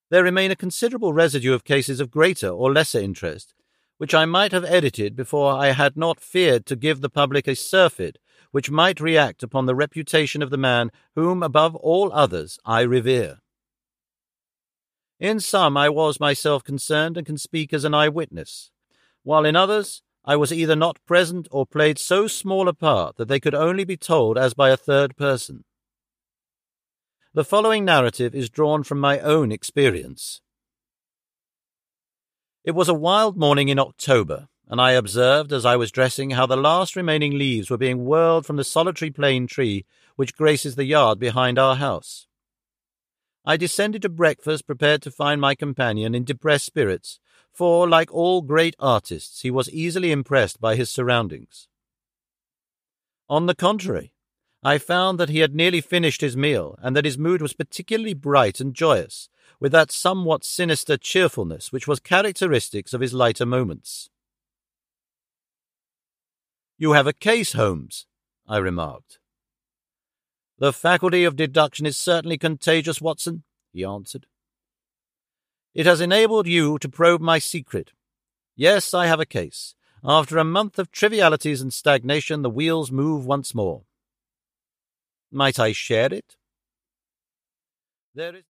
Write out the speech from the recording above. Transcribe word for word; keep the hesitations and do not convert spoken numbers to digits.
There remain a considerable residue of cases of greater or lesser interest, which I might have edited before I had not feared to give the public a surfeit which might react upon the reputation of the man whom, above all others, I revere. In some I was myself concerned and can speak as an eyewitness, while in others I was either not present or played so small a part that they could only be told as by a third person. The following narrative is drawn from my own experience. It was a wild morning in October, and I observed as I was dressing how the last remaining leaves were being whirled from the solitary plane tree which graces the yard behind our house. I descended to breakfast prepared to find my companion in depressed spirits, for, like all great artists, he was easily impressed by his surroundings. On the contrary, I found that he had nearly finished his meal, and that his mood was particularly bright and joyous, with that somewhat sinister cheerfulness which was characteristic of his lighter moments. "You have a case, Holmes," I remarked. "The faculty of deduction is certainly contagious, Watson," he answered. "It has enabled you to probe my secret. Yes, I have a case. After a month of trivialities and stagnation, the wheels move once more. Might I share it?" There is